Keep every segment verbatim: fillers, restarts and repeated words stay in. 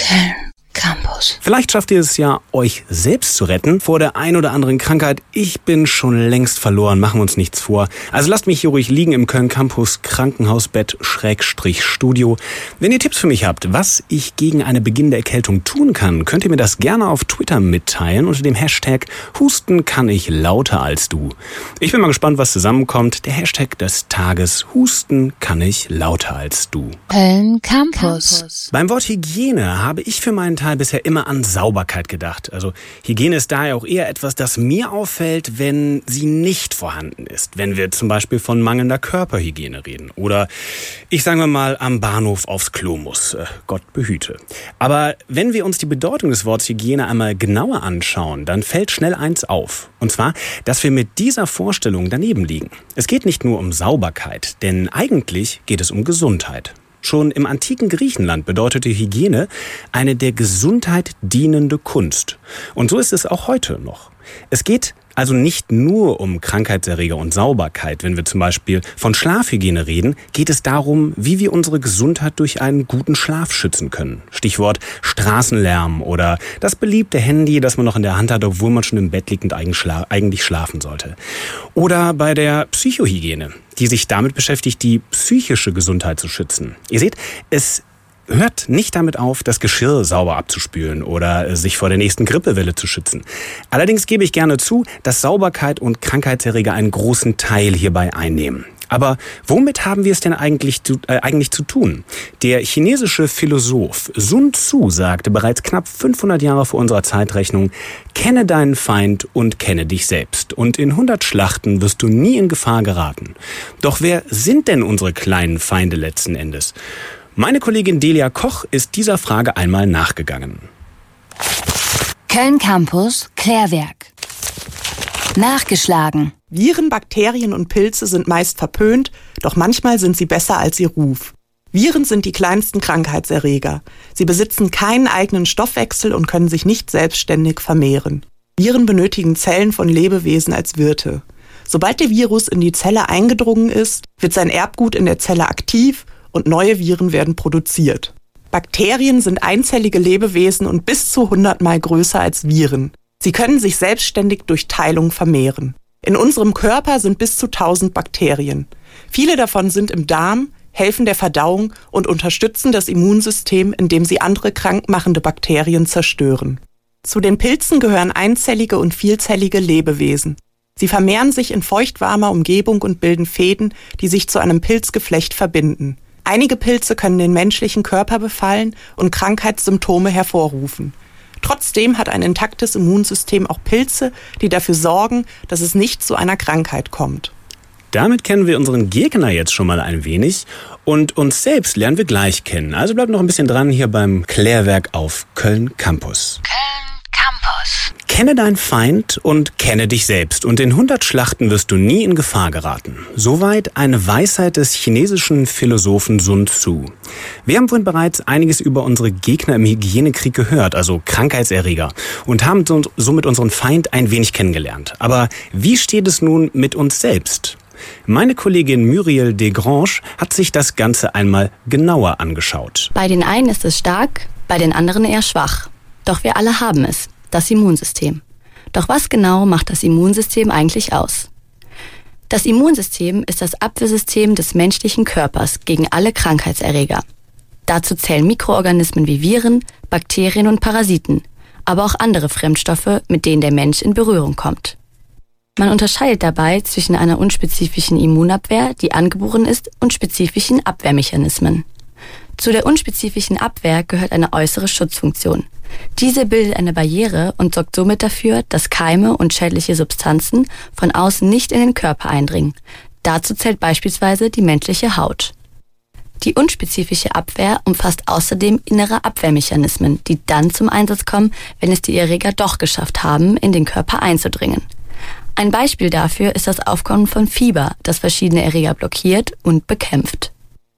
Köln Campus. Vielleicht schafft ihr es ja, euch selbst zu retten vor der ein oder anderen Krankheit. Ich bin schon längst verloren, machen wir uns nichts vor. Also lasst mich hier ruhig liegen im Köln Campus Krankenhausbett Schrägstrich Studio. Wenn ihr Tipps für mich habt, was ich gegen eine beginnende Erkältung tun kann, könnt ihr mir das gerne auf Twitter mitteilen unter dem Hashtag Husten kann ich lauter als du. Ich bin mal gespannt, was zusammenkommt. Der Hashtag des Tages Husten kann ich lauter als du. Köln Campus. Beim Wort Hygiene habe ich für meinen Teil bisher immer an Sauberkeit gedacht. Also Hygiene ist daher auch eher etwas, das mir auffällt, wenn sie nicht vorhanden ist. Wenn wir zum Beispiel von mangelnder Körperhygiene reden. Oder ich sage mal am Bahnhof aufs Klo muss. Äh, Gott behüte. Aber wenn wir uns die Bedeutung des Wortes Hygiene einmal genauer anschauen, dann fällt schnell eins auf. Und zwar, dass wir mit dieser Vorstellung daneben liegen. Es geht nicht nur um Sauberkeit, denn eigentlich geht es um Gesundheit. Schon im antiken Griechenland bedeutete Hygiene eine der Gesundheit dienende Kunst. Und so ist es auch heute noch. Es geht also nicht nur um Krankheitserreger und Sauberkeit. Wenn wir zum Beispiel von Schlafhygiene reden, geht es darum, wie wir unsere Gesundheit durch einen guten Schlaf schützen können. Stichwort Straßenlärm oder das beliebte Handy, das man noch in der Hand hat, obwohl man schon im Bett liegt und eigentlich schlafen sollte. Oder bei der Psychohygiene, die sich damit beschäftigt, die psychische Gesundheit zu schützen. Ihr seht, es hört nicht damit auf, das Geschirr sauber abzuspülen oder sich vor der nächsten Grippewelle zu schützen. Allerdings gebe ich gerne zu, dass Sauberkeit und Krankheitserreger einen großen Teil hierbei einnehmen. Aber womit haben wir es denn eigentlich zu, äh, eigentlich zu tun? Der chinesische Philosoph Sun Tzu sagte bereits knapp fünfhundert Jahre vor unserer Zeitrechnung: Kenne deinen Feind und kenne dich selbst. Und in hundert Schlachten wirst du nie in Gefahr geraten. Doch wer sind denn unsere kleinen Feinde letzten Endes? Meine Kollegin Delia Koch ist dieser Frage einmal nachgegangen. Köln Campus Klärwerk. Nachgeschlagen. Viren, Bakterien und Pilze sind meist verpönt, doch manchmal sind sie besser als ihr Ruf. Viren sind die kleinsten Krankheitserreger. Sie besitzen keinen eigenen Stoffwechsel und können sich nicht selbstständig vermehren. Viren benötigen Zellen von Lebewesen als Wirte. Sobald der Virus in die Zelle eingedrungen ist, wird sein Erbgut in der Zelle aktiv und neue Viren werden produziert. Bakterien sind einzellige Lebewesen und bis zu hundertmal größer als Viren. Sie können sich selbstständig durch Teilung vermehren. In unserem Körper sind bis zu tausend Bakterien. Viele davon sind im Darm, helfen der Verdauung und unterstützen das Immunsystem, indem sie andere krankmachende Bakterien zerstören. Zu den Pilzen gehören einzellige und vielzellige Lebewesen. Sie vermehren sich in feuchtwarmer Umgebung und bilden Fäden, die sich zu einem Pilzgeflecht verbinden. Einige Pilze können den menschlichen Körper befallen und Krankheitssymptome hervorrufen. Trotzdem hat ein intaktes Immunsystem auch Pilze, die dafür sorgen, dass es nicht zu einer Krankheit kommt. Damit kennen wir unseren Gegner jetzt schon mal ein wenig und uns selbst lernen wir gleich kennen. Also bleibt noch ein bisschen dran hier beim Klärwerk auf Köln Campus. Köln Campus. Kenne deinen Feind und kenne dich selbst. Und in hundert Schlachten wirst du nie in Gefahr geraten. Soweit eine Weisheit des chinesischen Philosophen Sun Tzu. Wir haben vorhin bereits einiges über unsere Gegner im Hygienekrieg gehört, also Krankheitserreger, und haben somit unseren Feind ein wenig kennengelernt. Aber wie steht es nun mit uns selbst? Meine Kollegin Muriel Desgrange hat sich das Ganze einmal genauer angeschaut. Bei den einen ist es stark, bei den anderen eher schwach. Doch wir alle haben es, das Immunsystem. Doch was genau macht das Immunsystem eigentlich aus? Das Immunsystem ist das Abwehrsystem des menschlichen Körpers gegen alle Krankheitserreger. Dazu zählen Mikroorganismen wie Viren, Bakterien und Parasiten, aber auch andere Fremdstoffe, mit denen der Mensch in Berührung kommt. Man unterscheidet dabei zwischen einer unspezifischen Immunabwehr, die angeboren ist, und spezifischen Abwehrmechanismen. Zu der unspezifischen Abwehr gehört eine äußere Schutzfunktion. Diese bildet eine Barriere und sorgt somit dafür, dass Keime und schädliche Substanzen von außen nicht in den Körper eindringen. Dazu zählt beispielsweise die menschliche Haut. Die unspezifische Abwehr umfasst außerdem innere Abwehrmechanismen, die dann zum Einsatz kommen, wenn es die Erreger doch geschafft haben, in den Körper einzudringen. Ein Beispiel dafür ist das Aufkommen von Fieber, das verschiedene Erreger blockiert und bekämpft.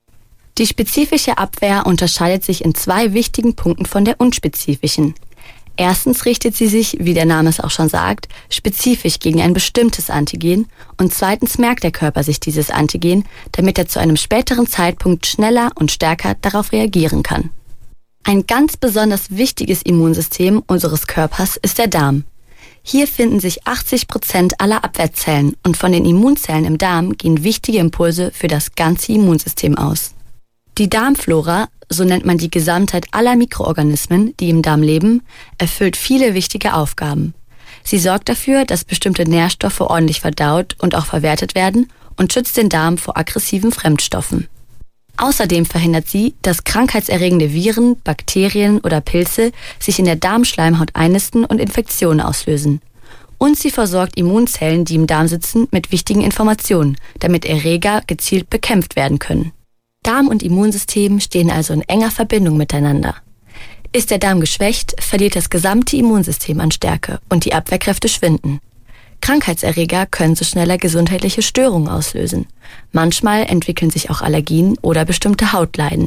Die spezifische Abwehr unterscheidet sich in zwei wichtigen Punkten von der unspezifischen. Erstens richtet sie sich, wie der Name es auch schon sagt, spezifisch gegen ein bestimmtes Antigen und zweitens merkt der Körper sich dieses Antigen, damit er zu einem späteren Zeitpunkt schneller und stärker darauf reagieren kann. Ein ganz besonders wichtiges Immunsystem unseres Körpers ist der Darm. Hier finden sich achtzig Prozent aller Abwehrzellen und von den Immunzellen im Darm gehen wichtige Impulse für das ganze Immunsystem aus. Die Darmflora, so nennt man die Gesamtheit aller Mikroorganismen, die im Darm leben, erfüllt viele wichtige Aufgaben. Sie sorgt dafür, dass bestimmte Nährstoffe ordentlich verdaut und auch verwertet werden und schützt den Darm vor aggressiven Fremdstoffen. Außerdem verhindert sie, dass krankheitserregende Viren, Bakterien oder Pilze sich in der Darmschleimhaut einnisten und Infektionen auslösen. Und sie versorgt Immunzellen, die im Darm sitzen, mit wichtigen Informationen, damit Erreger gezielt bekämpft werden können. Darm und Immunsystem stehen also in enger Verbindung miteinander. Ist der Darm geschwächt, verliert das gesamte Immunsystem an Stärke und die Abwehrkräfte schwinden. Krankheitserreger können so schneller gesundheitliche Störungen auslösen. Manchmal entwickeln sich auch Allergien oder bestimmte Hautleiden.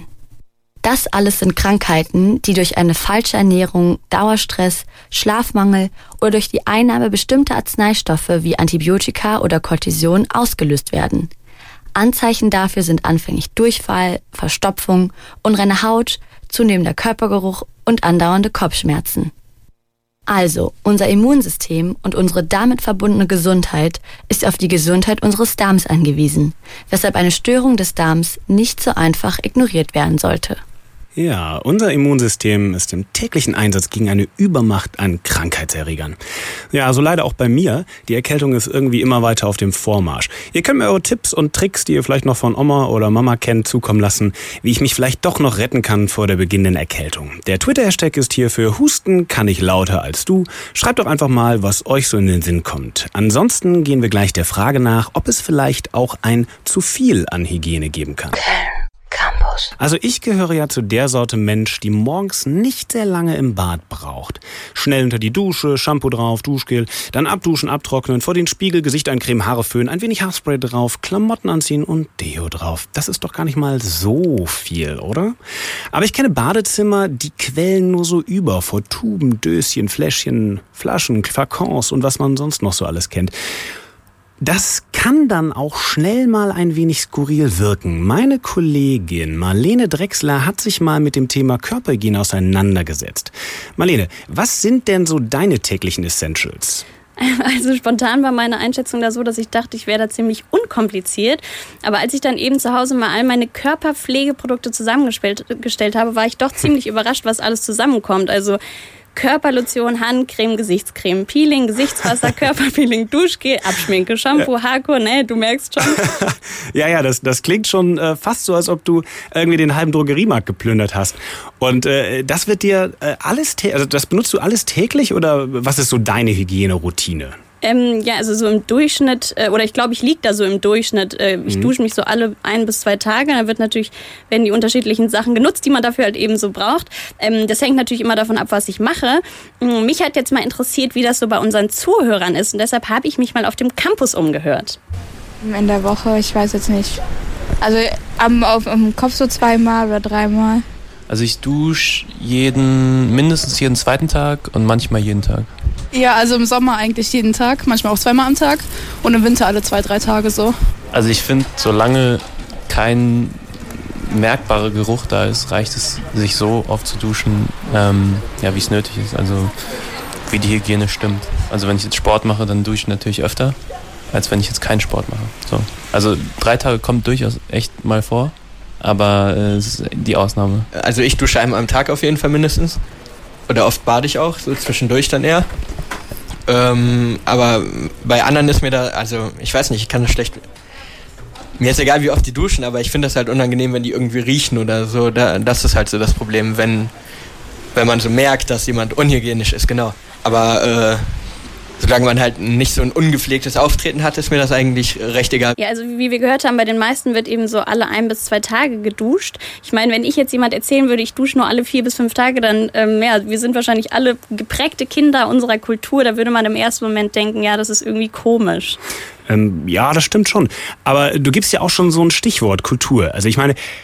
Das alles sind Krankheiten, die durch eine falsche Ernährung, Dauerstress, Schlafmangel oder durch die Einnahme bestimmter Arzneistoffe wie Antibiotika oder Cortison ausgelöst werden. Anzeichen dafür sind anfänglich Durchfall, Verstopfung, unreine Haut, zunehmender Körpergeruch und andauernde Kopfschmerzen. Also, unser Immunsystem und unsere damit verbundene Gesundheit ist auf die Gesundheit unseres Darms angewiesen, weshalb eine Störung des Darms nicht so einfach ignoriert werden sollte. Ja, unser Immunsystem ist im täglichen Einsatz gegen eine Übermacht an Krankheitserregern. Ja, so leider auch bei mir. Die Erkältung ist irgendwie immer weiter auf dem Vormarsch. Ihr könnt mir eure Tipps und Tricks, die ihr vielleicht noch von Oma oder Mama kennt, zukommen lassen, wie ich mich vielleicht doch noch retten kann vor der beginnenden Erkältung. Der Twitter-Hashtag ist hier für Husten kann ich lauter als du. Schreibt doch einfach mal, was euch so in den Sinn kommt. Ansonsten gehen wir gleich der Frage nach, ob es vielleicht auch ein zu viel an Hygiene geben kann. Campus. Also ich gehöre ja zu der Sorte Mensch, die morgens nicht sehr lange im Bad braucht. Schnell unter die Dusche, Shampoo drauf, Duschgel, dann abduschen, abtrocknen, vor den Spiegel, Gesicht eincremen, Haare föhnen, ein wenig Haarspray drauf, Klamotten anziehen und Deo drauf. Das ist doch gar nicht mal so viel, oder? Aber ich kenne Badezimmer, die quellen nur so über vor Tuben, Döschen, Fläschchen, Flaschen, Flakons und was man sonst noch so alles kennt. Das kann dann auch schnell mal ein wenig skurril wirken. Meine Kollegin Marlene Drechsler hat sich mal mit dem Thema Körperhygiene auseinandergesetzt. Marlene, was sind denn so deine täglichen Essentials? Also spontan war meine Einschätzung da so, dass ich dachte, ich wäre da ziemlich unkompliziert. Aber als ich dann eben zu Hause mal all meine Körperpflegeprodukte zusammengestellt gestellt habe, war ich doch ziemlich überrascht, was alles zusammenkommt. Also Körperlotion, Handcreme, Gesichtscreme, Peeling, Gesichtswasser, Körperpeeling, Duschgel, Abschminke, Shampoo, Haarkur, ne, du merkst schon. ja, ja, das, das klingt schon äh, fast so, als ob du irgendwie den halben Drogeriemarkt geplündert hast. Und äh, das wird dir äh, alles, also das benutzt du alles täglich oder was ist so deine Hygieneroutine? Ähm, ja, also so im Durchschnitt, äh, oder ich glaube, ich liege da so im Durchschnitt. Äh, ich mhm. dusche mich so alle ein bis zwei Tage. Da wird natürlich, werden die unterschiedlichen Sachen genutzt, die man dafür halt eben so braucht. Ähm, das hängt natürlich immer davon ab, was ich mache. Ähm, mich hat jetzt mal interessiert, wie das so bei unseren Zuhörern ist. Und deshalb habe ich mich mal auf dem Campus umgehört. In der Woche, ich weiß jetzt nicht. Also am, auf, am Kopf so zweimal oder dreimal. Also ich dusche jeden, mindestens jeden zweiten Tag und manchmal jeden Tag. Ja, also im Sommer eigentlich jeden Tag, manchmal auch zweimal am Tag und im Winter alle zwei, drei Tage so. Also ich finde, solange kein merkbarer Geruch da ist, reicht es, sich so oft zu duschen, ähm, ja, wie es nötig ist, also wie die Hygiene stimmt. Also wenn ich jetzt Sport mache, dann dusche ich natürlich öfter, als wenn ich jetzt keinen Sport mache. So. Also drei Tage kommt durchaus echt mal vor, aber äh, es ist die Ausnahme. Also ich dusche einmal am Tag auf jeden Fall mindestens. Oder oft bade ich auch, so zwischendurch dann eher. Ähm, aber bei anderen ist mir da, also ich weiß nicht, ich kann das schlecht... Mir ist egal, wie oft die duschen, aber ich finde das halt unangenehm, wenn die irgendwie riechen oder so. Da, das ist halt so das Problem, wenn, wenn man so merkt, dass jemand unhygienisch ist, genau. Aber äh, solange man halt nicht so ein ungepflegtes Auftreten hat, ist mir das eigentlich recht egal. Ja, also wie wir gehört haben, bei den meisten wird eben so alle ein bis zwei Tage geduscht. Ich meine, wenn ich jetzt jemand erzählen würde, ich dusche nur alle vier bis fünf Tage, dann, ähm, ja, wir sind wahrscheinlich alle geprägte Kinder unserer Kultur. Da würde man im ersten Moment denken, ja, das ist irgendwie komisch. Ähm, ja, das stimmt schon. Aber du gibst ja auch schon so ein Stichwort, Kultur. Also ich meine,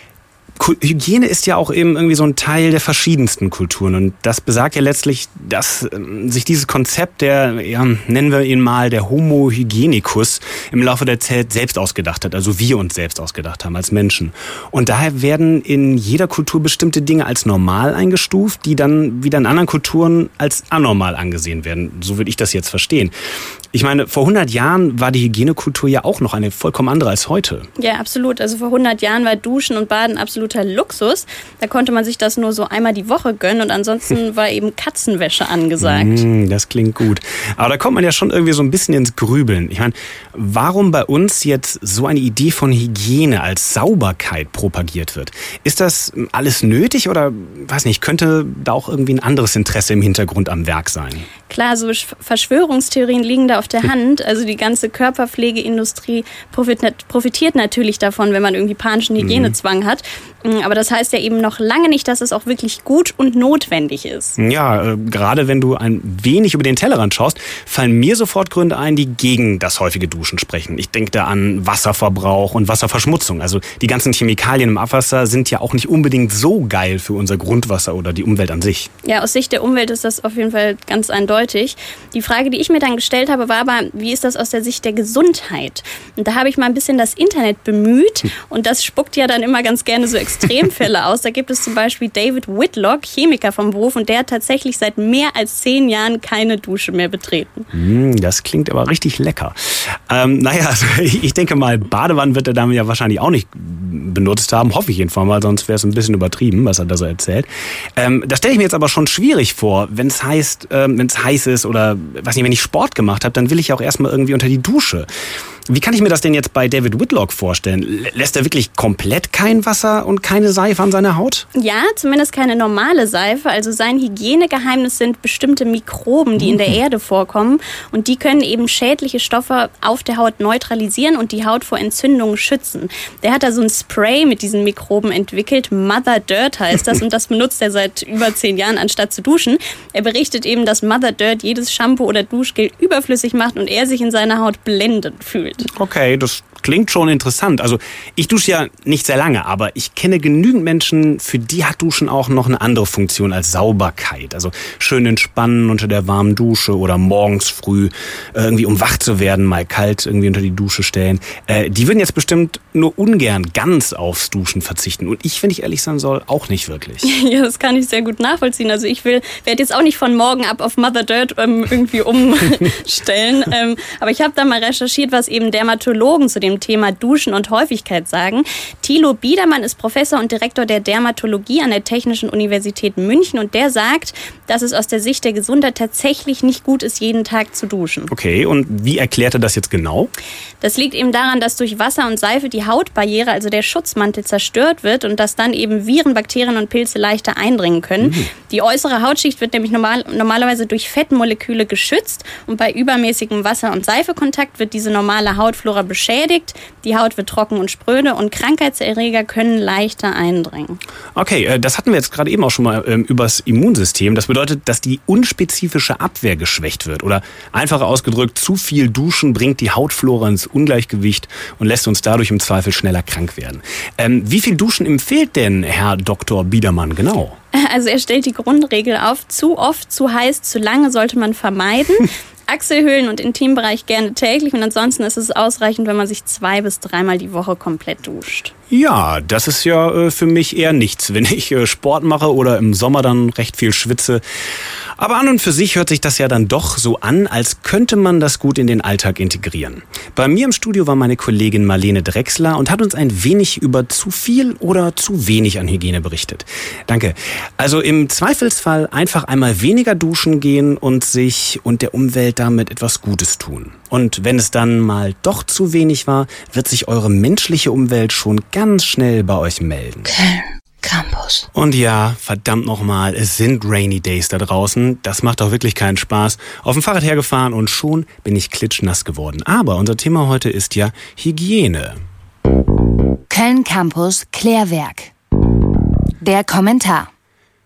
Hygiene ist ja auch eben irgendwie so ein Teil der verschiedensten Kulturen und das besagt ja letztlich, dass sich dieses Konzept der, ja, nennen wir ihn mal, der Homo hygienicus im Laufe der Zeit selbst ausgedacht hat, also wir uns selbst ausgedacht haben als Menschen. Und daher werden in jeder Kultur bestimmte Dinge als normal eingestuft, die dann wieder in anderen Kulturen als anormal angesehen werden. So würde ich das jetzt verstehen. Ich meine, vor hundert Jahren war die Hygienekultur ja auch noch eine vollkommen andere als heute. Ja, absolut. Also vor hundert Jahren war Duschen und Baden absoluter Luxus. Da konnte man sich das nur so einmal die Woche gönnen und ansonsten war eben Katzenwäsche angesagt. Mm, das klingt gut. Aber da kommt man ja schon irgendwie so ein bisschen ins Grübeln. Ich meine, warum bei uns jetzt so eine Idee von Hygiene als Sauberkeit propagiert wird? Ist das alles nötig oder, weiß nicht, könnte da auch irgendwie ein anderes Interesse im Hintergrund am Werk sein? Klar, so Verschwörungstheorien liegen da auf der Hand. Also die ganze Körperpflegeindustrie profitiert natürlich davon, wenn man irgendwie panischen Hygienezwang hat. Aber das heißt ja eben noch lange nicht, dass es auch wirklich gut und notwendig ist. Ja, äh, gerade wenn du ein wenig über den Tellerrand schaust, fallen mir sofort Gründe ein, die gegen das häufige Duschen sprechen. Ich denke da an Wasserverbrauch und Wasserverschmutzung. Also die ganzen Chemikalien im Abwasser sind ja auch nicht unbedingt so geil für unser Grundwasser oder die Umwelt an sich. Ja, aus Sicht der Umwelt ist das auf jeden Fall ganz eindeutig. Die Frage, die ich mir dann gestellt habe, war aber, wie ist das aus der Sicht der Gesundheit? Und da habe ich mal ein bisschen das Internet bemüht und das spuckt ja dann immer ganz gerne so Extremfälle aus. Da gibt es zum Beispiel David Whitlock, Chemiker vom Beruf, und der hat tatsächlich seit mehr als zehn Jahren keine Dusche mehr betreten. Mm, das klingt aber richtig lecker. Ähm, naja, also ich denke mal, Badewannen wird er damit ja wahrscheinlich auch nicht benutzt haben, hoffe ich jedenfalls mal, sonst wäre es ein bisschen übertrieben, was er da so erzählt. Ähm, das stelle ich mir jetzt aber schon schwierig vor, wenn es heißt, ähm, wenn es heiß ist oder, weiß nicht, wenn ich Sport gemacht habe, dann will ich auch erstmal irgendwie unter die Dusche. Wie kann ich mir das denn jetzt bei David Whitlock vorstellen? Lässt er wirklich komplett kein Wasser und keine Seife an seiner Haut? Ja, zumindest keine normale Seife. Also sein Hygienegeheimnis sind bestimmte Mikroben, die in der Erde vorkommen. Und die können eben schädliche Stoffe auf der Haut neutralisieren und die Haut vor Entzündungen schützen. Der hat da so ein Spray mit diesen Mikroben entwickelt. Mother Dirt heißt das. Und das benutzt er seit über zehn Jahren, anstatt zu duschen. Er berichtet eben, dass Mother Dirt jedes Shampoo oder Duschgel überflüssig macht und er sich in seiner Haut blendend fühlt. Okay, das klingt schon interessant. Also ich dusche ja nicht sehr lange, aber ich kenne genügend Menschen, für die hat Duschen auch noch eine andere Funktion als Sauberkeit. Also schön entspannen unter der warmen Dusche oder morgens früh irgendwie, um wach zu werden, mal kalt irgendwie unter die Dusche stellen. Äh, die würden jetzt bestimmt nur ungern ganz aufs Duschen verzichten. Und ich, wenn ich ehrlich sein soll, auch nicht wirklich. Ja, das kann ich sehr gut nachvollziehen. Also ich will, werde jetzt auch nicht von morgen ab auf Mother Dirt ähm, irgendwie umstellen. ähm, aber ich habe da mal recherchiert, was eben Dermatologen zu dem Thema Duschen und Häufigkeit sagen. Thilo Biedermann ist Professor und Direktor der Dermatologie an der Technischen Universität München und der sagt, dass es aus der Sicht der Gesundheit tatsächlich nicht gut ist, jeden Tag zu duschen. Okay, und wie erklärt er das jetzt genau? Das liegt eben daran, dass durch Wasser und Seife die Hautbarriere, also der Schutzmantel, zerstört wird und dass dann eben Viren, Bakterien und Pilze leichter eindringen können. Mhm. Die äußere Hautschicht wird nämlich normal, normalerweise durch Fettmoleküle geschützt und bei übermäßigem Wasser- und Seifekontakt wird diese normale Hautflora beschädigt. Die Haut wird trocken und spröde und Krankheitserreger können leichter eindringen. Okay, das hatten wir jetzt gerade eben auch schon mal ähm, übers Immunsystem. Das bedeutet, dass die unspezifische Abwehr geschwächt wird. Oder einfacher ausgedrückt, zu viel Duschen bringt die Hautflora ins Ungleichgewicht und lässt uns dadurch im Zweifel schneller krank werden. Ähm, wie viel Duschen empfiehlt denn Herr Doktor Biedermann genau? Also er stellt die Grundregel auf, zu oft, zu heiß, zu lange sollte man vermeiden. Achselhöhlen und Intimbereich gerne täglich und ansonsten ist es ausreichend, wenn man sich zwei bis dreimal die Woche komplett duscht. Ja, das ist ja äh, für mich eher nichts, wenn ich äh, Sport mache oder im Sommer dann recht viel schwitze. Aber an und für sich hört sich das ja dann doch so an, als könnte man das gut in den Alltag integrieren. Bei mir im Studio war meine Kollegin Marlene Drechsler und hat uns ein wenig über zu viel oder zu wenig an Hygiene berichtet. Danke. Also im Zweifelsfall einfach einmal weniger duschen gehen und sich und der Umwelt damit etwas Gutes tun. Und wenn es dann mal doch zu wenig war, wird sich eure menschliche Umwelt schon ganz schnell bei euch melden. Köln Campus. Und ja, verdammt nochmal, es sind Rainy Days da draußen. Das macht auch wirklich keinen Spaß. Auf dem Fahrrad hergefahren und schon bin ich klitschnass geworden. Aber unser Thema heute ist ja Hygiene. Köln Campus Klärwerk. Der Kommentar.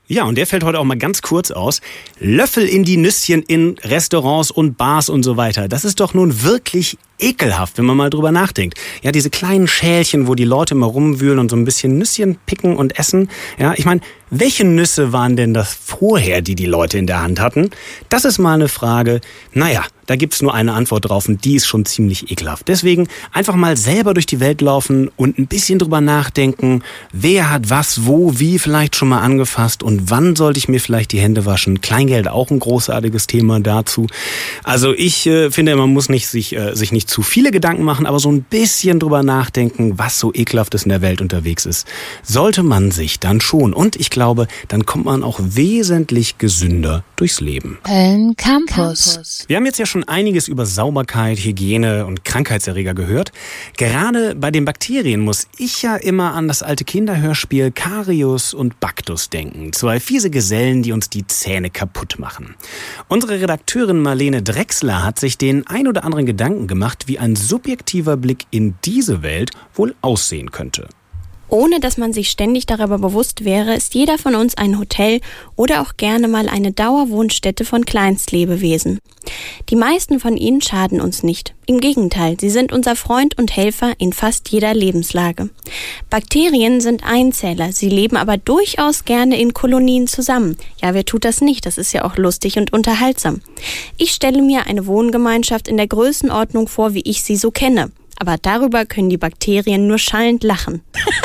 Ja, und der fällt heute auch mal ganz kurz aus. Löffel in die Nüsschen in Restaurants und Bars und so weiter. Das ist doch nun wirklich ekelhaft, wenn man mal drüber nachdenkt. Ja, diese kleinen Schälchen, wo die Leute immer rumwühlen und so ein bisschen Nüsschen picken und essen. Ja, ich meine, welche Nüsse waren denn das vorher, die die Leute in der Hand hatten? Das ist mal eine Frage. Naja, da gibt's nur eine Antwort drauf und die ist schon ziemlich ekelhaft. Deswegen einfach mal selber durch die Welt laufen und ein bisschen drüber nachdenken, wer hat was, wo, wie vielleicht schon mal angefasst und wann sollte ich mir vielleicht die Hände waschen. Kleingeld auch ein großartiges Thema dazu. Also ich äh, finde, man muss nicht sich, äh, sich nicht zu viele Gedanken machen, aber so ein bisschen drüber nachdenken, was so ekelhaftes in der Welt unterwegs ist, sollte man sich dann schon. Und ich glaube, dann kommt man auch wesentlich gesünder durchs Leben. Köln Campus. Wir haben jetzt ja schon einiges über Sauberkeit, Hygiene und Krankheitserreger gehört. Gerade bei den Bakterien muss ich ja immer an das alte Kinderhörspiel Karius und Baktus denken. Zwei fiese Gesellen, die uns die Zähne kaputt machen. Unsere Redakteurin Marlene Drechsler hat sich den ein oder anderen Gedanken gemacht, wie ein subjektiver Blick in diese Welt wohl aussehen könnte. Ohne dass man sich ständig darüber bewusst wäre, ist jeder von uns ein Hotel oder auch gerne mal eine Dauerwohnstätte von Kleinstlebewesen. Die meisten von ihnen schaden uns nicht. Im Gegenteil, sie sind unser Freund und Helfer in fast jeder Lebenslage. Bakterien sind Einzeller, sie leben aber durchaus gerne in Kolonien zusammen. Ja, wer tut das nicht? Das ist ja auch lustig und unterhaltsam. Ich stelle mir eine Wohngemeinschaft in der Größenordnung vor, wie ich sie so kenne. Aber darüber können die Bakterien nur schallend lachen.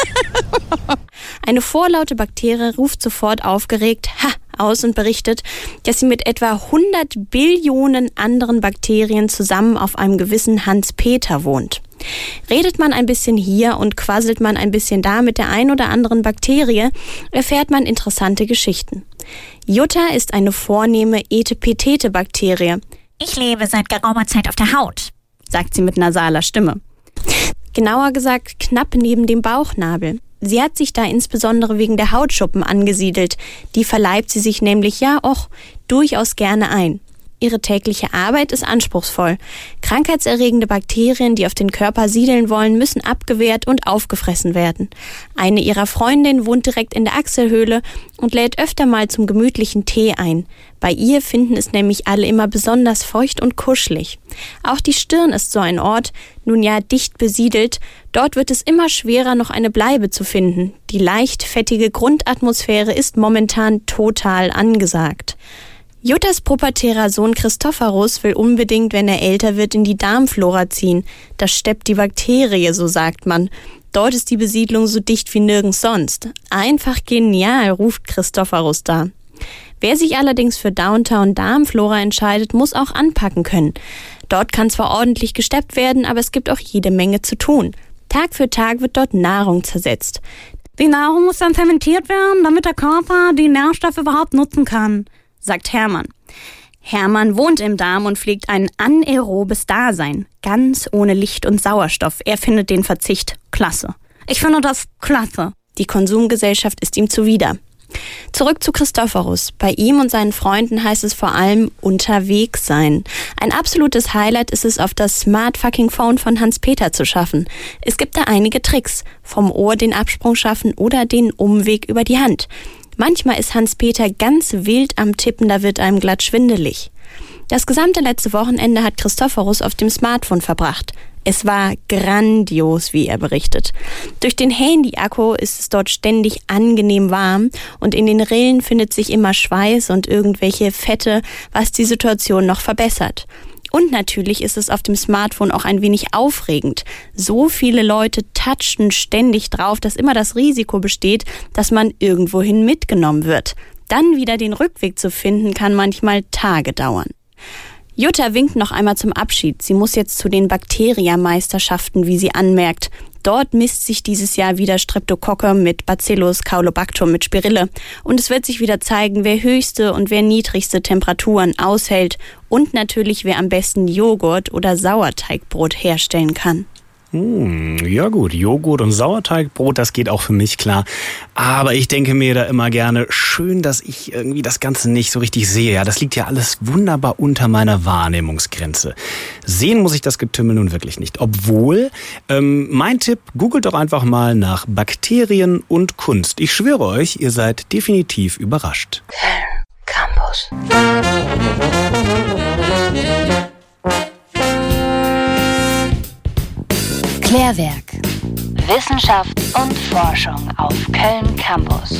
Eine vorlaute Bakterie ruft sofort aufgeregt Ha aus und berichtet, dass sie mit etwa hundert Billionen anderen Bakterien zusammen auf einem gewissen Hans-Peter wohnt. Redet man ein bisschen hier und quasselt man ein bisschen da mit der ein oder anderen Bakterie, erfährt man interessante Geschichten. Jutta ist eine vornehme Etepetete-Bakterie. Ich lebe seit geraumer Zeit auf der Haut, sagt sie mit nasaler Stimme. Genauer gesagt knapp neben dem Bauchnabel. Sie hat sich da insbesondere wegen der Hautschuppen angesiedelt. Die verleibt sie sich nämlich ja auch durchaus gerne ein. Ihre tägliche Arbeit ist anspruchsvoll. Krankheitserregende Bakterien, die auf den Körper siedeln wollen, müssen abgewehrt und aufgefressen werden. Eine ihrer Freundinnen wohnt direkt in der Achselhöhle und lädt öfter mal zum gemütlichen Tee ein. Bei ihr finden es nämlich alle immer besonders feucht und kuschelig. Auch die Stirn ist so ein Ort, nun ja dicht besiedelt. Dort wird es immer schwerer, noch eine Bleibe zu finden. Die leicht fettige Grundatmosphäre ist momentan total angesagt. Juttas pubertärer Sohn Christophorus will unbedingt, wenn er älter wird, in die Darmflora ziehen. Das steppt die Bakterie, so sagt man. Dort ist die Besiedlung so dicht wie nirgends sonst. Einfach genial, ruft Christophorus da. Wer sich allerdings für Downtown Darmflora entscheidet, muss auch anpacken können. Dort kann zwar ordentlich gesteppt werden, aber es gibt auch jede Menge zu tun. Tag für Tag wird dort Nahrung zersetzt. Die Nahrung muss dann fermentiert werden, damit der Körper die Nährstoffe überhaupt nutzen kann, sagt Hermann. Hermann wohnt im Darm und pflegt ein anaerobes Dasein, ganz ohne Licht und Sauerstoff. Er findet den Verzicht klasse. Ich finde das klasse. Die Konsumgesellschaft ist ihm zuwider. Zurück zu Christophorus. Bei ihm und seinen Freunden heißt es vor allem unterwegs sein. Ein absolutes Highlight ist es, auf das Smart Fucking Phone von Hans-Peter zu schaffen. Es gibt da einige Tricks. Vom Ohr den Absprung schaffen oder den Umweg über die Hand. Manchmal ist Hans-Peter ganz wild am Tippen, da wird einem glatt schwindelig. Das gesamte letzte Wochenende hat Christophorus auf dem Smartphone verbracht. Es war grandios, wie er berichtet. Durch den Handy-Akku ist es dort ständig angenehm warm und in den Rillen findet sich immer Schweiß und irgendwelche Fette, was die Situation noch verbessert. Und natürlich ist es auf dem Smartphone auch ein wenig aufregend. So viele Leute touchen ständig drauf, dass immer das Risiko besteht, dass man irgendwohin mitgenommen wird. Dann wieder den Rückweg zu finden, kann manchmal Tage dauern. Jutta winkt noch einmal zum Abschied. Sie muss jetzt zu den Bakteriameisterschaften, wie sie anmerkt. Dort misst sich dieses Jahr wieder Streptokokke mit Bacillus caulobacter mit Spirille. Und es wird sich wieder zeigen, wer höchste und wer niedrigste Temperaturen aushält. Und natürlich, wer am besten Joghurt oder Sauerteigbrot herstellen kann. Hm, ja gut, Joghurt und Sauerteigbrot, das geht auch für mich klar. Aber ich denke mir da immer gerne, schön, dass ich irgendwie das Ganze nicht so richtig sehe. Ja, das liegt ja alles wunderbar unter meiner Wahrnehmungsgrenze. Sehen muss ich das Getümmel nun wirklich nicht. Obwohl, ähm, mein Tipp, googelt doch einfach mal nach Bakterien und Kunst. Ich schwöre euch, ihr seid definitiv überrascht. Campus. Klärwerk. Wissenschaft und Forschung auf Köln Campus.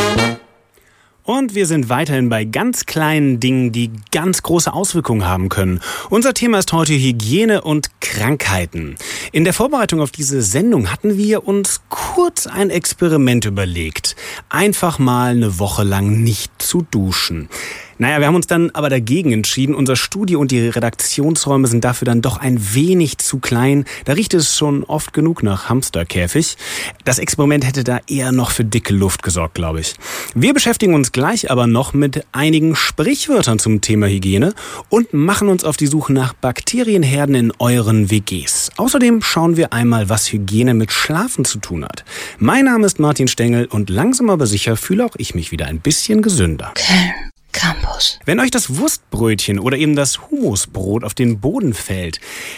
Und wir sind weiterhin bei ganz kleinen Dingen, die ganz große Auswirkungen haben können. Unser Thema ist heute Hygiene und Krankheiten. In der Vorbereitung auf diese Sendung hatten wir uns kurz ein Experiment überlegt. Einfach mal eine Woche lang nicht zu duschen. Naja, wir haben uns dann aber dagegen entschieden. Unser Studio und die Redaktionsräume sind dafür dann doch ein wenig zu klein. Da riecht es schon oft genug nach Hamsterkäfig. Das Experiment hätte da eher noch für dicke Luft gesorgt, glaube ich. Wir beschäftigen uns gleich aber noch mit einigen Sprichwörtern zum Thema Hygiene und machen uns auf die Suche nach Bakterienherden in euren W Gs. Außerdem schauen wir einmal, was Hygiene mit Schlafen zu tun hat. Mein Name ist Martin Stengel und langsam aber sicher fühle auch ich mich wieder ein bisschen gesünder. Köln Campus. Wenn euch das Wurstbrötchen oder eben das Hummusbrot auf den Boden fällt,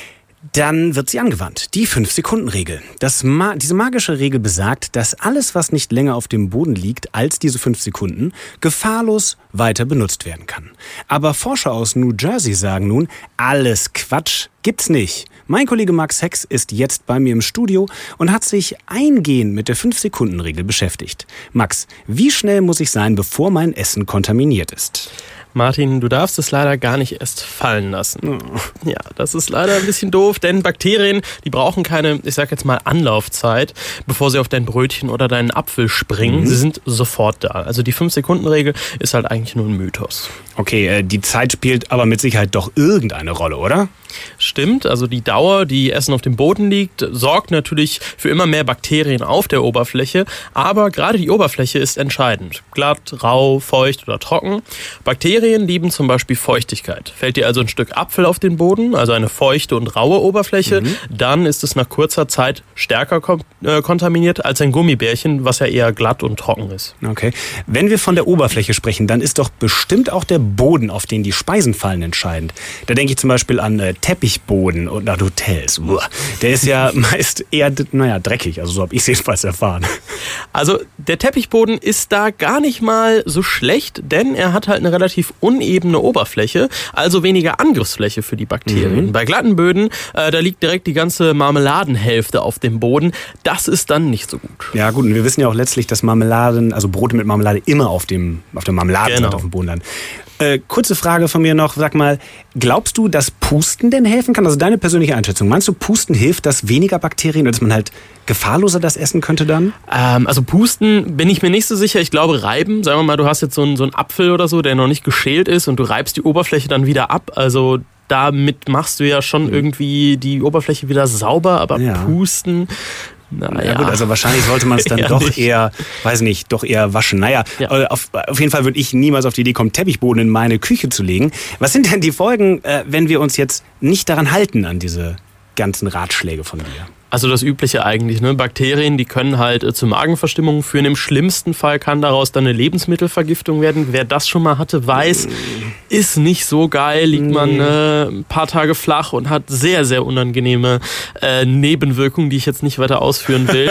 dann wird sie angewandt. Die fünf-Sekunden-Regel. Das Ma- diese magische Regel besagt, dass alles, was nicht länger auf dem Boden liegt als diese fünf Sekunden, gefahrlos weiter benutzt werden kann. Aber Forscher aus New Jersey sagen nun, alles Quatsch gibt's nicht. Mein Kollege Max Hex ist jetzt bei mir im Studio und hat sich eingehend mit der fünf-Sekunden-Regel beschäftigt. Max, wie schnell muss ich sein, bevor mein Essen kontaminiert ist? Martin, du darfst es leider gar nicht erst fallen lassen. Oh. Ja, das ist leider ein bisschen doof, denn Bakterien, die brauchen keine, ich sag jetzt mal, Anlaufzeit, bevor sie auf dein Brötchen oder deinen Apfel springen. Mhm. Sie sind sofort da. Also die fünf-Sekunden-Regel ist halt eigentlich nur ein Mythos. Okay, äh, die Zeit spielt aber mit Sicherheit doch irgendeine Rolle, oder? Stimmt, also die Dauer, die Essen auf dem Boden liegt, sorgt natürlich für immer mehr Bakterien auf der Oberfläche, aber gerade die Oberfläche ist entscheidend. Glatt, rau, feucht oder trocken. Bakterien lieben zum Beispiel Feuchtigkeit. Fällt dir also ein Stück Apfel auf den Boden, also eine feuchte und raue Oberfläche, mhm. dann ist es nach kurzer Zeit stärker kom- äh, kontaminiert als ein Gummibärchen, was ja eher glatt und trocken ist. Okay. Wenn wir von der Oberfläche sprechen, dann ist doch bestimmt auch der Boden, auf den die Speisen fallen, entscheidend. Da denke ich zum Beispiel an äh, Teppichboden und nach Hotels. Uah. Der ist ja meist eher, naja, dreckig. Also so habe ich es jedenfalls erfahren. Also der Teppichboden ist da gar nicht mal so schlecht, denn er hat halt eine relativ unebene Oberfläche, also weniger Angriffsfläche für die Bakterien. Mhm. Bei glatten Böden, äh, da liegt direkt die ganze Marmeladenhälfte auf dem Boden. Das ist dann nicht so gut. Ja gut, und wir wissen ja auch letztlich, dass Marmeladen, also Brote mit Marmelade immer auf dem auf der Marmeladenseite genau. auf dem Boden landen. Äh, kurze Frage von mir noch, sag mal, glaubst du, dass Pusten denn helfen kann? Also deine persönliche Einschätzung. Meinst du, Pusten hilft, dass weniger Bakterien, oder dass man halt gefahrloser das essen könnte dann? Ähm, also Pusten bin ich mir nicht so sicher. Ich glaube Reiben, sagen wir mal, du hast jetzt so einen, so einen Apfel oder so, der noch nicht geschält ist und du reibst die Oberfläche dann wieder ab. Also damit machst du ja schon irgendwie die Oberfläche wieder sauber, aber ja. Pusten... Naja. Ja gut, also wahrscheinlich sollte man es dann doch nicht. eher, weiß nicht, doch eher waschen. Naja, ja. auf, auf jeden Fall würde ich niemals auf die Idee kommen, Teppichboden in meine Küche zu legen. Was sind denn die Folgen, äh, wenn wir uns jetzt nicht daran halten, an diese ganzen Ratschläge von dir? Also das Übliche eigentlich, ne? Bakterien, die können halt äh, zu Magenverstimmungen führen. Im schlimmsten Fall kann daraus dann eine Lebensmittelvergiftung werden. Wer das schon mal hatte, weiß, ist nicht so geil. Liegt man äh, ein paar Tage flach und hat sehr, sehr unangenehme äh, Nebenwirkungen, die ich jetzt nicht weiter ausführen will.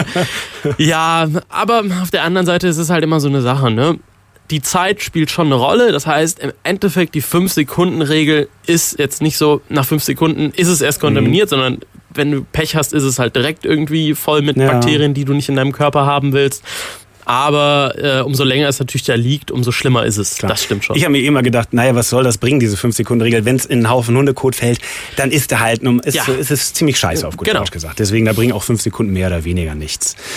Ja, aber auf der anderen Seite ist es halt immer so eine Sache, ne? Die Zeit spielt schon eine Rolle. Das heißt, im Endeffekt die fünf-Sekunden-Regel ist jetzt nicht so, nach fünf Sekunden ist es erst kontaminiert, mhm. sondern wenn du Pech hast, ist es halt direkt irgendwie voll mit ja. Bakterien, die du nicht in deinem Körper haben willst. Aber äh, umso länger es natürlich da liegt, umso schlimmer ist es. Klar. Das stimmt schon. Ich habe mir immer gedacht, naja, was soll das bringen, diese fünf-Sekunden-Regel? Wenn es in einen Haufen Hundekot fällt, dann ist er halt, ist, ja. ist es ziemlich scheiße, auf gut genau. Deutsch gesagt. Deswegen, da bringen auch fünf Sekunden mehr oder weniger nichts.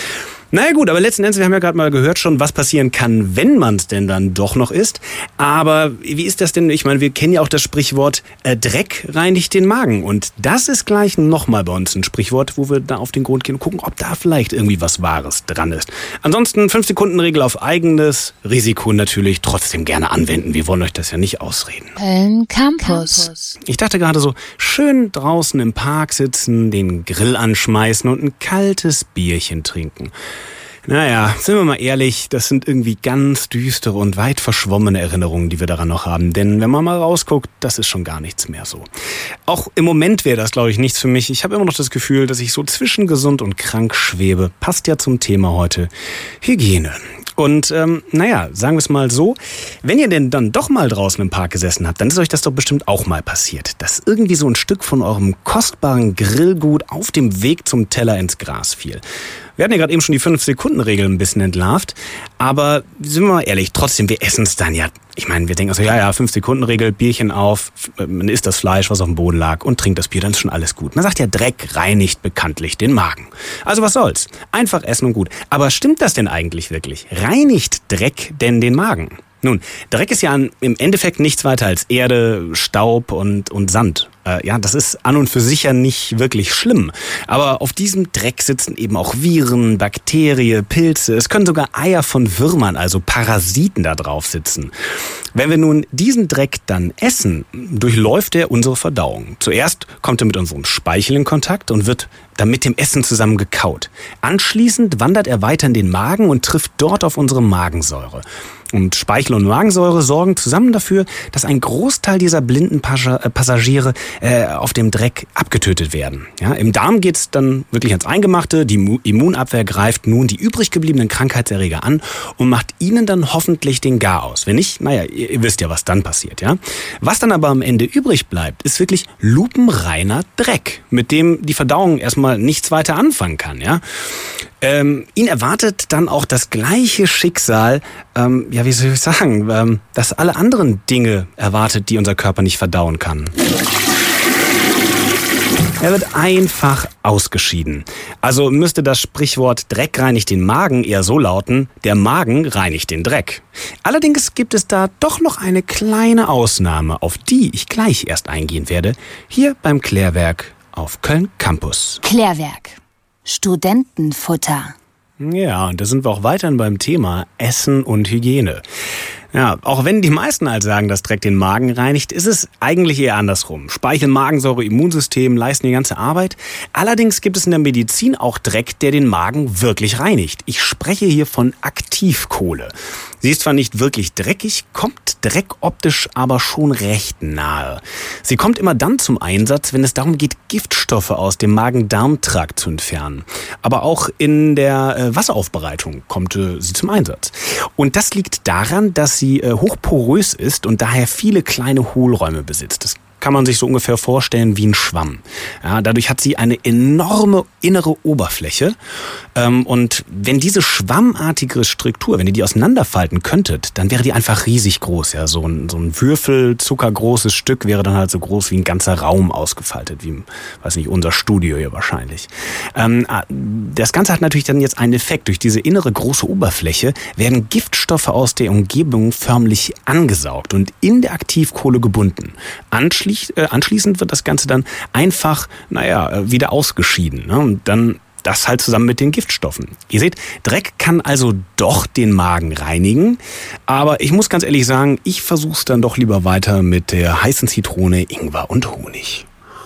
Naja gut, aber letzten Endes, wir haben ja gerade mal gehört schon, was passieren kann, wenn man es denn dann doch noch isst. Aber wie ist das denn? Ich meine, wir kennen ja auch das Sprichwort, äh, Dreck reinigt den Magen. Und das ist gleich nochmal bei uns ein Sprichwort, wo wir da auf den Grund gehen und gucken, ob da vielleicht irgendwie was Wahres dran ist. Ansonsten fünf Sekunden Regel auf eigenes Risiko natürlich trotzdem gerne anwenden. Wir wollen euch das ja nicht ausreden. Köln Campus. Ich dachte gerade so, schön draußen im Park sitzen, den Grill anschmeißen und ein kaltes Bierchen trinken. Naja, sind wir mal ehrlich, das sind irgendwie ganz düstere und weit verschwommene Erinnerungen, die wir daran noch haben. Denn wenn man mal rausguckt, das ist schon gar nichts mehr so. Auch im Moment wäre das, glaube ich, nichts für mich. Ich habe immer noch das Gefühl, dass ich so zwischen gesund und krank schwebe. Passt ja zum Thema heute. Hygiene. Und ähm, naja, sagen wir es mal so, wenn ihr denn dann doch mal draußen im Park gesessen habt, dann ist euch das doch bestimmt auch mal passiert, dass irgendwie so ein Stück von eurem kostbaren Grillgut auf dem Weg zum Teller ins Gras fiel. Wir hatten ja gerade eben schon die fünf Sekunden Regel ein bisschen entlarvt, aber sind wir mal ehrlich, trotzdem, wir essen es dann ja. Ich meine, wir denken so, ja, ja, fünf Sekunden Regel, Bierchen auf, man isst das Fleisch, was auf dem Boden lag und trinkt das Bier, dann ist schon alles gut. Man sagt ja, Dreck reinigt bekanntlich den Magen. Also was soll's? Einfach essen und gut. Aber stimmt das denn eigentlich wirklich? Reinigt Dreck denn den Magen? Nun, Dreck ist ja im Endeffekt nichts weiter als Erde, Staub und, und Sand. Äh, ja, das ist an und für sich ja nicht wirklich schlimm. Aber auf diesem Dreck sitzen eben auch Viren, Bakterien, Pilze. Es können sogar Eier von Würmern, also Parasiten, da drauf sitzen. Wenn wir nun diesen Dreck dann essen, durchläuft er unsere Verdauung. Zuerst kommt er mit unserem Speichel in Kontakt und wird dann mit dem Essen zusammen gekaut. Anschließend wandert er weiter in den Magen und trifft dort auf unsere Magensäure. Und Speichel und Magensäure sorgen zusammen dafür, dass ein Großteil dieser blinden Passagiere äh, auf dem Dreck abgetötet werden. Ja, im Darm geht's dann wirklich ans Eingemachte. Die Immunabwehr greift nun die übrig gebliebenen Krankheitserreger an und macht ihnen dann hoffentlich den Garaus. Wenn nicht, naja, ihr, ihr wisst ja, was dann passiert. Ja? Was dann aber am Ende übrig bleibt, ist wirklich lupenreiner Dreck, mit dem die Verdauung erstmal nichts weiter anfangen kann. Ja? Ähm, ihn erwartet dann auch das gleiche Schicksal, ähm, ja, wie soll ich sagen, ähm, das alle anderen Dinge erwartet, die unser Körper nicht verdauen kann. Er wird einfach ausgeschieden. Also müsste das Sprichwort Dreck reinigt den Magen eher so lauten, der Magen reinigt den Dreck. Allerdings gibt es da doch noch eine kleine Ausnahme, auf die ich gleich erst eingehen werde, hier beim Klärwerk auf Köln Campus. Klärwerk. Studentenfutter. Ja, und da sind wir auch weiterhin beim Thema Essen und Hygiene. Ja, auch wenn die meisten halt sagen, dass Dreck den Magen reinigt, ist es eigentlich eher andersrum. Speichel, Magensäure, Immunsystem leisten die ganze Arbeit. Allerdings gibt es in der Medizin auch Dreck, der den Magen wirklich reinigt. Ich spreche hier von Aktivkohle. Sie ist zwar nicht wirklich dreckig, kommt Dreck optisch aber schon recht nahe. Sie kommt immer dann zum Einsatz, wenn es darum geht, Giftstoffe aus dem Magen-Darm-Trakt zu entfernen. Aber auch in der äh, Wasseraufbereitung kommt äh, sie zum Einsatz. Und das liegt daran, dass sie äh, hochporös ist und daher viele kleine Hohlräume besitzt. Das kann man sich so ungefähr vorstellen wie ein Schwamm. Ja, dadurch hat sie eine enorme innere Oberfläche. Ähm, und wenn diese schwammartige Struktur, wenn ihr die auseinanderfalten könntet, dann wäre die einfach riesig groß. Ja, so ein, so ein Würfel, zuckergroßes Stück wäre dann halt so groß wie ein ganzer Raum ausgefaltet, wie, weiß nicht, unser Studio hier wahrscheinlich. Ähm, das Ganze hat natürlich dann jetzt einen Effekt. Durch diese innere große Oberfläche werden Giftstoffe aus der Umgebung förmlich angesaugt und in der Aktivkohle gebunden. Anschließend Anschließend wird das Ganze dann einfach, naja, wieder ausgeschieden. Ne? Und dann das halt zusammen mit den Giftstoffen. Ihr seht, Dreck kann also doch den Magen reinigen. Aber ich muss ganz ehrlich sagen, ich versuche es dann doch lieber weiter mit der heißen Zitrone, Ingwer und Honig.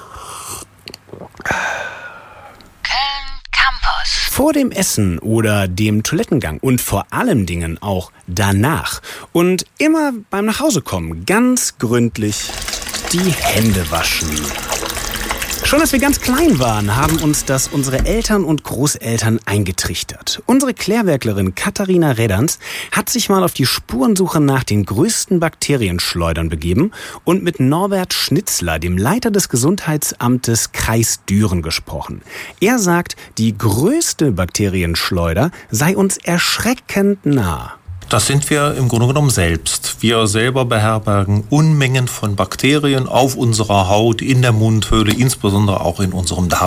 Campus. Vor dem Essen oder dem Toilettengang und vor allem Dingen auch danach. Und immer beim Nachhausekommen ganz gründlich die Hände waschen. Schon als wir ganz klein waren, haben uns das unsere Eltern und Großeltern eingetrichtert. Unsere Klärwerklerin Katharina Reddans hat sich mal auf die Spurensuche nach den größten Bakterienschleudern begeben und mit Norbert Schnitzler, dem Leiter des Gesundheitsamtes Kreis Düren, gesprochen. Er sagt, die größte Bakterienschleuder sei uns erschreckend nah. Das sind wir im Grunde genommen selbst. Wir selber beherbergen Unmengen von Bakterien auf unserer Haut, in der Mundhöhle, insbesondere auch in unserem Darm.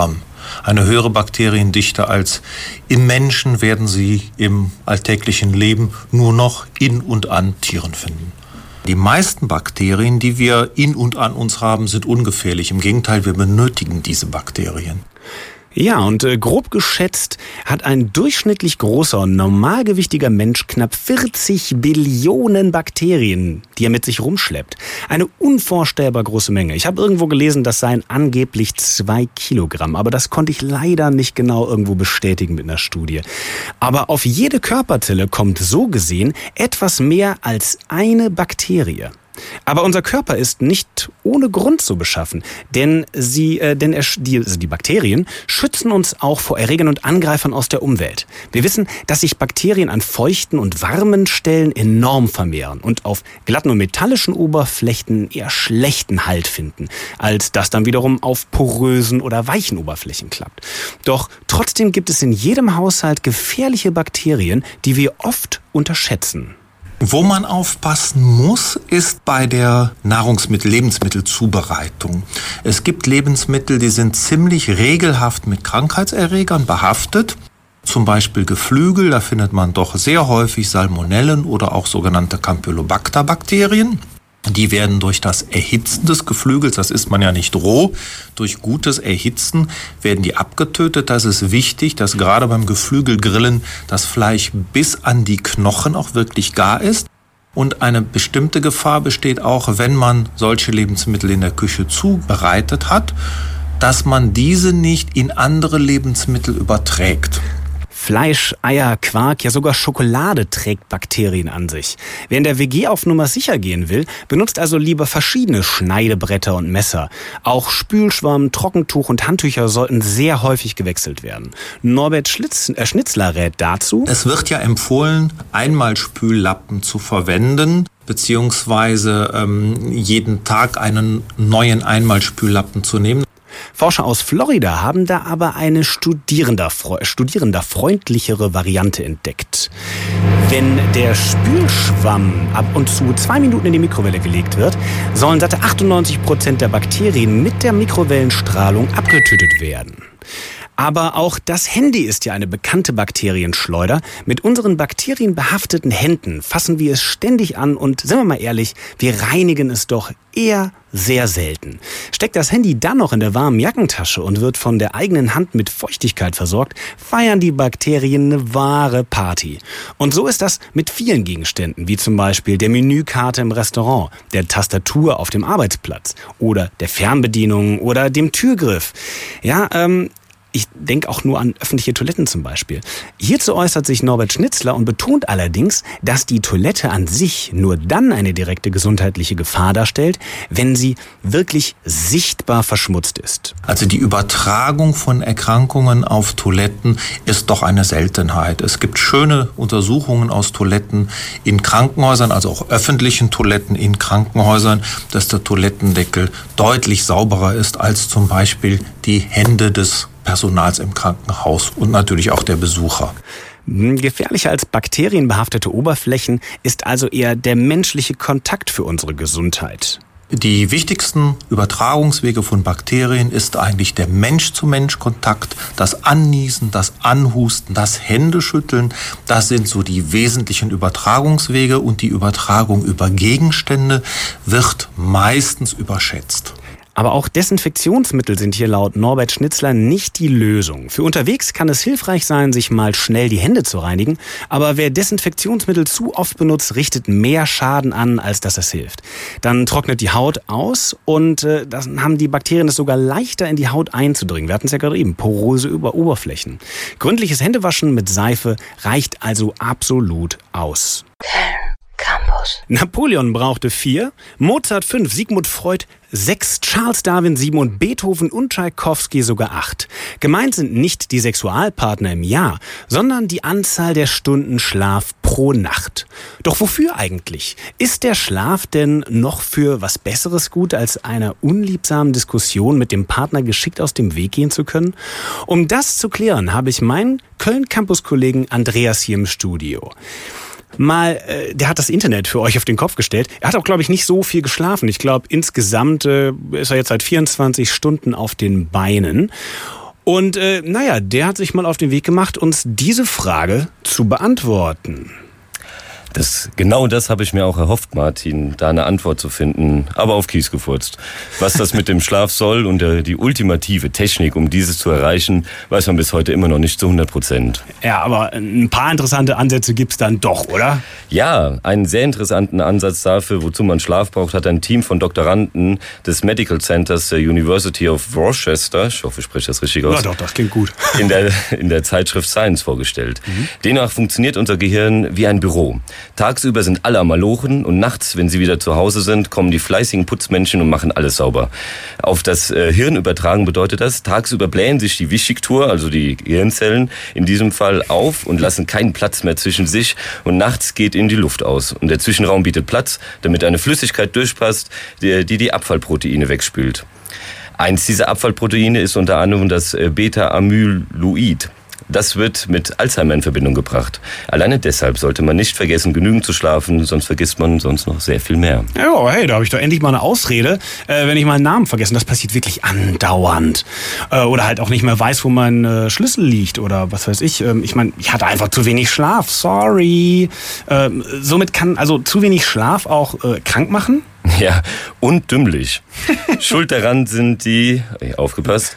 eine höhere Bakteriendichte als im Menschen werden Sie im alltäglichen Leben nur noch in und an Tieren finden. Die meisten Bakterien, die wir in und an uns haben, sind ungefährlich. Im Gegenteil, wir benötigen diese Bakterien. Ja, und äh, grob geschätzt hat ein durchschnittlich großer und normalgewichtiger Mensch knapp vierzig Billionen Bakterien, die er mit sich rumschleppt. Eine unvorstellbar große Menge. Ich habe irgendwo gelesen, das seien angeblich zwei Kilogramm, aber das konnte ich leider nicht genau irgendwo bestätigen mit einer Studie. Aber auf jede Körperzelle kommt so gesehen etwas mehr als eine Bakterie. Aber unser Körper ist nicht ohne Grund so beschaffen, denn sie, äh, denn er, die, also die Bakterien schützen uns auch vor Erregern und Angreifern aus der Umwelt. Wir wissen, dass sich Bakterien an feuchten und warmen Stellen enorm vermehren und auf glatten und metallischen Oberflächen eher schlechten Halt finden, als das dann wiederum auf porösen oder weichen Oberflächen klappt. Doch trotzdem gibt es in jedem Haushalt gefährliche Bakterien, die wir oft unterschätzen. Wo man aufpassen muss, ist bei der Nahrungsmittel-, Lebensmittelzubereitung. Es gibt Lebensmittel, die sind ziemlich regelhaft mit Krankheitserregern behaftet. Zum Beispiel Geflügel, da findet man doch sehr häufig Salmonellen oder auch sogenannte Campylobacter-Bakterien. Die werden durch das Erhitzen des Geflügels, das isst man ja nicht roh, durch gutes Erhitzen werden die abgetötet. Das ist wichtig, dass gerade beim Geflügelgrillen das Fleisch bis an die Knochen auch wirklich gar ist. Und eine bestimmte Gefahr besteht auch, wenn man solche Lebensmittel in der Küche zubereitet hat, dass man diese nicht in andere Lebensmittel überträgt. Fleisch, Eier, Quark, ja sogar Schokolade trägt Bakterien an sich. Wer in der W G auf Nummer sicher gehen will, benutzt also lieber verschiedene Schneidebretter und Messer. Auch Spülschwamm, Trockentuch und Handtücher sollten sehr häufig gewechselt werden. Norbert Schlitz, äh, Schnitzler rät dazu: Es wird ja empfohlen, Einmalspüllappen zu verwenden, beziehungsweise ähm, jeden Tag einen neuen Einmalspüllappen zu nehmen. Forscher aus Florida haben da aber eine studierenderfreundlichere Variante entdeckt. Wenn der Spülschwamm ab und zu zwei Minuten in die Mikrowelle gelegt wird, sollen satte achtundneunzig Prozent der Bakterien mit der Mikrowellenstrahlung abgetötet werden. Aber auch das Handy ist ja eine bekannte Bakterienschleuder. Mit unseren bakterienbehafteten Händen fassen wir es ständig an und, sind wir mal ehrlich, wir reinigen es doch eher sehr selten. Steckt das Handy dann noch in der warmen Jackentasche und wird von der eigenen Hand mit Feuchtigkeit versorgt, feiern die Bakterien eine wahre Party. Und so ist das mit vielen Gegenständen, wie zum Beispiel der Menükarte im Restaurant, der Tastatur auf dem Arbeitsplatz oder der Fernbedienung oder dem Türgriff. Ja, ähm... Ich denke auch nur an öffentliche Toiletten zum Beispiel. Hierzu äußert sich Norbert Schnitzler und betont allerdings, dass die Toilette an sich nur dann eine direkte gesundheitliche Gefahr darstellt, wenn sie wirklich sichtbar verschmutzt ist. Also die Übertragung von Erkrankungen auf Toiletten ist doch eine Seltenheit. Es gibt schöne Untersuchungen aus Toiletten in Krankenhäusern, also auch öffentlichen Toiletten in Krankenhäusern, dass der Toilettendeckel deutlich sauberer ist als zum Beispiel die Hände des Personals im Krankenhaus und natürlich auch der Besucher. Gefährlicher als bakterienbehaftete Oberflächen ist also eher der menschliche Kontakt für unsere Gesundheit. Die wichtigsten Übertragungswege von Bakterien ist eigentlich der Mensch-zu-Mensch-Kontakt, das Anniesen, das Anhusten, das Händeschütteln. Das sind so die wesentlichen Übertragungswege und die Übertragung über Gegenstände wird meistens überschätzt. Aber auch Desinfektionsmittel sind hier laut Norbert Schnitzler nicht die Lösung. Für unterwegs kann es hilfreich sein, sich mal schnell die Hände zu reinigen. Aber wer Desinfektionsmittel zu oft benutzt, richtet mehr Schaden an, als dass es hilft. Dann trocknet die Haut aus und äh, dann haben die Bakterien es sogar leichter in die Haut einzudringen. Wir hatten es ja gerade eben, poröse Oberflächen. Gründliches Händewaschen mit Seife reicht also absolut aus. Campus. Napoleon brauchte vier, Mozart fünf, Sigmund Freud sechs, Charles Darwin sieben und Beethoven und Tschaikowski sogar acht. Gemeint sind nicht die Sexualpartner im Jahr, sondern die Anzahl der Stunden Schlaf pro Nacht. Doch wofür eigentlich? Ist der Schlaf denn noch für was Besseres gut, als einer unliebsamen Diskussion mit dem Partner geschickt aus dem Weg gehen zu können? Um das zu klären, habe ich meinen Köln-Campus-Kollegen Andreas hier im Studio. Mal, äh, der hat das Internet für euch auf den Kopf gestellt. Er hat auch, glaube ich, nicht so viel geschlafen. Ich glaube, insgesamt äh, ist er jetzt seit vierundzwanzig Stunden auf den Beinen. Und äh, naja, der hat sich mal auf den Weg gemacht, uns diese Frage zu beantworten. Das, genau das habe ich mir auch erhofft, Martin, da eine Antwort zu finden, aber auf Kies gefurzt. Was das mit dem Schlaf soll und der, die ultimative Technik, um dieses zu erreichen, weiß man bis heute immer noch nicht zu hundert Prozent. Ja, aber ein paar interessante Ansätze gibt's dann doch, oder? Ja, einen sehr interessanten Ansatz dafür, wozu man Schlaf braucht, hat ein Team von Doktoranden des Medical Centers der University of Rochester, ich hoffe, ich spreche das richtig aus. Ja doch, das klingt gut. In der, in der Zeitschrift Science vorgestellt. Mhm. Demnach funktioniert unser Gehirn wie ein Büro. Tagsüber sind alle am Malochen und nachts, wenn sie wieder zu Hause sind, kommen die fleißigen Putzmenschen und machen alles sauber. Auf das äh, Hirn übertragen bedeutet das, tagsüber blähen sich die Wichtigtour, also die Gehirnzellen, in diesem Fall auf und lassen keinen Platz mehr zwischen sich und nachts geht ihnen die Luft aus. Und der Zwischenraum bietet Platz, damit eine Flüssigkeit durchpasst, die die, die Abfallproteine wegspült. Eins dieser Abfallproteine ist unter anderem das Beta-Amyloid. Das wird mit Alzheimer in Verbindung gebracht. Alleine deshalb sollte man nicht vergessen, genügend zu schlafen, sonst vergisst man sonst noch sehr viel mehr. Ja, hey, da habe ich doch endlich mal eine Ausrede, äh, wenn ich meinen Namen vergesse. Das passiert wirklich andauernd. Äh, oder halt auch nicht mehr weiß, wo mein äh, Schlüssel liegt oder was weiß ich. Ähm, ich meine, ich hatte einfach zu wenig Schlaf, sorry. Äh, somit kann also zu wenig Schlaf auch äh, krank machen? Ja, und dümmlich. Schuld daran sind die, aufgepasst,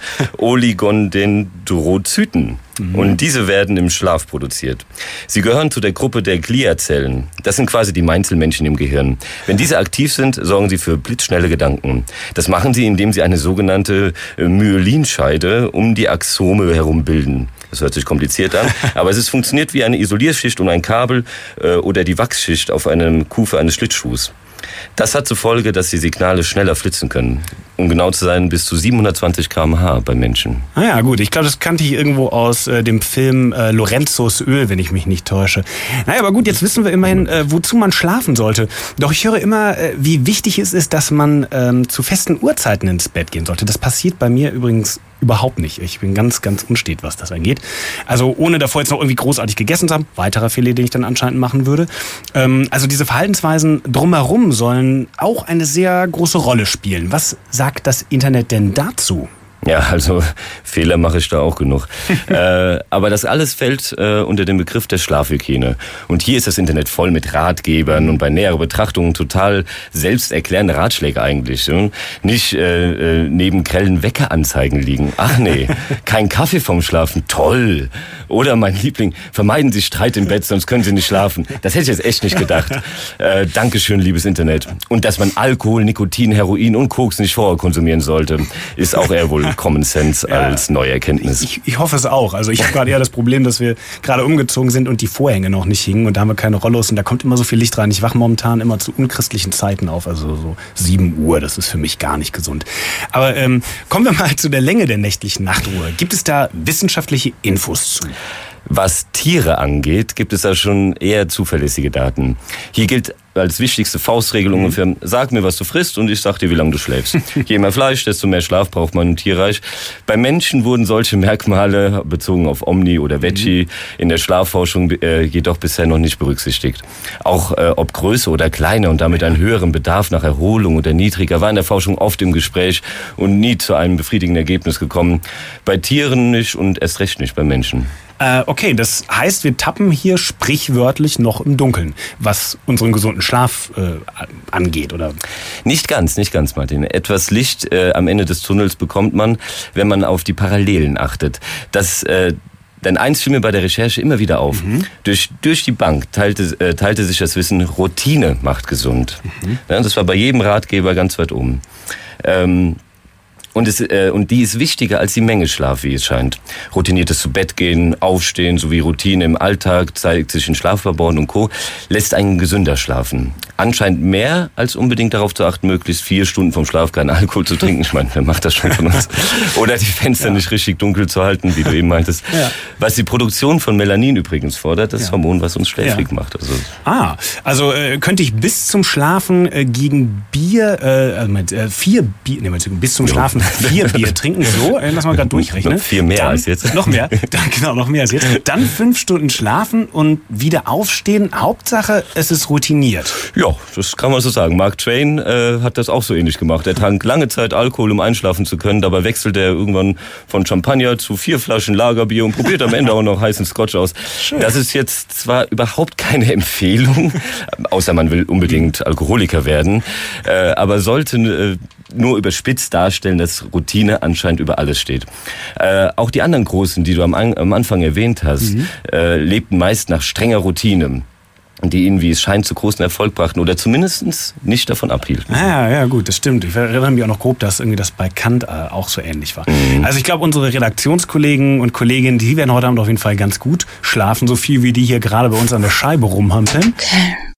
Oligodendrozyten. Mhm. Und diese werden im Schlaf produziert. Sie gehören zu der Gruppe der Gliazellen. Das sind quasi die Meinzelmännchen im Gehirn. Wenn diese aktiv sind, sorgen sie für blitzschnelle Gedanken. Das machen sie, indem sie eine sogenannte Myelinscheide um die Axome herum bilden. Das hört sich kompliziert an, aber es ist, funktioniert wie eine Isolierschicht um ein Kabel äh, oder die Wachsschicht auf einem Kufe eines Schlittschuhs. Das hat zur Folge, dass die Signale schneller flitzen können. Um genau zu sein, bis zu siebenhundertzwanzig Kilometer pro Stunde bei Menschen. Ah ja, gut. Ich glaube, das kannte ich irgendwo aus äh, dem Film äh, Lorenzos Öl, wenn ich mich nicht täusche. Naja, aber gut, jetzt wissen wir immerhin, äh, wozu man schlafen sollte. Doch ich höre immer, äh, wie wichtig es ist, dass man ähm, zu festen Uhrzeiten ins Bett gehen sollte. Das passiert bei mir übrigens überhaupt nicht. Ich bin ganz, ganz unstet, was das angeht. Also ohne davor jetzt noch irgendwie großartig gegessen zu haben. Weiterer Fehler, den ich dann anscheinend machen würde. Ähm, also diese Verhaltensweisen drumherum sollen auch eine sehr große Rolle spielen. Was sagt das Internet denn dazu? Ja, also Fehler mache ich da auch genug. äh, aber das alles fällt äh, unter den Begriff der Schlafhygiene. Und hier ist das Internet voll mit Ratgebern und bei näherer Betrachtung total selbsterklärende Ratschläge eigentlich. Ne? Nicht äh, äh, neben grellen Weckeranzeigen liegen. Ach nee, kein Kaffee vorm Schlafen, toll. Oder mein Liebling, vermeiden Sie Streit im Bett, sonst können Sie nicht schlafen. Das hätte ich jetzt echt nicht gedacht. Äh, Dankeschön, liebes Internet. Und dass man Alkohol, Nikotin, Heroin und Koks nicht vorher konsumieren sollte, ist auch eher wohl Common Sense ja, als neue Erkenntnis. Ich, ich hoffe es auch. Also ich habe gerade eher das Problem, dass wir gerade umgezogen sind und die Vorhänge noch nicht hingen und da haben wir keine Rollos und da kommt immer so viel Licht rein. Ich wache momentan immer zu unchristlichen Zeiten auf, also so sieben Uhr, das ist für mich gar nicht gesund. Aber ähm, kommen wir mal zu der Länge der nächtlichen Nachtruhe. Gibt es da wissenschaftliche Infos zu? Was Tiere angeht, gibt es da schon eher zuverlässige Daten. Hier gilt als wichtigste Faustregel ungefähr, sag mir, was du frisst und ich sag dir, wie lange du schläfst. Je mehr Fleisch, desto mehr Schlaf braucht man im Tierreich. Bei Menschen wurden solche Merkmale, bezogen auf Omni oder Veggie, in der Schlafforschung äh, jedoch bisher noch nicht berücksichtigt. Auch äh, ob größer oder kleiner und damit einen höheren Bedarf nach Erholung oder niedriger, war in der Forschung oft im Gespräch und nie zu einem befriedigenden Ergebnis gekommen. Bei Tieren nicht und erst recht nicht bei Menschen. Äh, okay, das heißt, wir tappen hier sprichwörtlich noch im Dunkeln, was unseren gesunden Schlaf äh, angeht, oder? Nicht ganz, nicht ganz, Martin. Etwas Licht äh, am Ende des Tunnels bekommt man, wenn man auf die Parallelen achtet. Das äh, Denn eins fiel mir bei der Recherche immer wieder auf. Mhm. Durch, durch die Bank teilte, äh, teilte sich das Wissen, Routine macht gesund. Mhm. Ja, das war bei jedem Ratgeber ganz weit oben. Ähm, Und, es, äh, und die ist wichtiger als die Menge Schlaf, wie es scheint. Routiniertes zu Bett gehen, Aufstehen sowie Routine im Alltag, zeigt sich in Schlaflaboren und Co., lässt einen gesünder schlafen. Anscheinend mehr als unbedingt darauf zu achten, möglichst vier Stunden vom Schlaf keinen Alkohol zu trinken. Ich meine, wer macht das schon von uns? Oder die Fenster ja. nicht richtig dunkel zu halten, wie du eben meintest. Ja. Was die Produktion von Melanin übrigens fordert, das ja. Hormon, was uns schläfrig ja. macht. Also ah, also äh, könnte ich bis zum Schlafen äh, gegen Bier, äh, mit, äh, vier Bier, nee, bis zum Schlafen schlafen, vier Bier trinken, so, äh, lass mal gerade durchrechnen. Noch vier mehr dann, als jetzt. Noch mehr, dann, genau, noch mehr als jetzt. Dann fünf Stunden schlafen und wieder aufstehen. Hauptsache, es ist routiniert. Ja, das kann man so sagen. Mark Twain äh, hat das auch so ähnlich gemacht. Er trank lange Zeit Alkohol, um einschlafen zu können. Dabei wechselt er irgendwann von Champagner zu vier Flaschen Lagerbier und probiert am Ende auch noch heißen Scotch aus. Schön. Das ist jetzt zwar überhaupt keine Empfehlung, außer man will unbedingt Alkoholiker werden, äh, aber sollte äh, nur überspitzt darstellen, dass Routine anscheinend über alles steht. Äh, auch die anderen Großen, die du am, am Anfang erwähnt hast, mhm. äh, lebten meist nach strenger Routine, die ihnen, wie es scheint, zu großen Erfolg brachten oder zumindest nicht davon abhielten. Ah, ja, gut, das stimmt. Ich erinnere mich auch noch grob, dass irgendwie das bei Kant äh, auch so ähnlich war. Mhm. Also ich glaube, unsere Redaktionskollegen und Kolleginnen, die werden heute Abend auf jeden Fall ganz gut schlafen, so viel wie die hier gerade bei uns an der Scheibe rumhampeln. Okay.